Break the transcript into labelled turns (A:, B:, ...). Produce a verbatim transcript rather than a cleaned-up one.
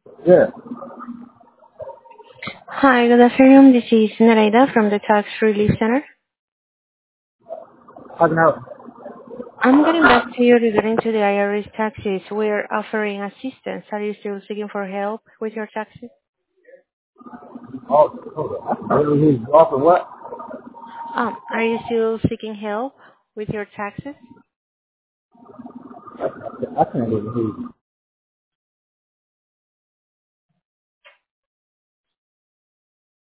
A: Yeah,
B: Hi, good afternoon. This is Nareda from the Tax Relief Center.
A: I can help.
B: I'm getting back to you regarding to the I R S taxes. We're offering assistance. Are you still seeking for help with your taxes?
A: Oh, hold on. I don't know who's offering what?
B: Um, are you still seeking help with your taxes?
A: I can't even hear you.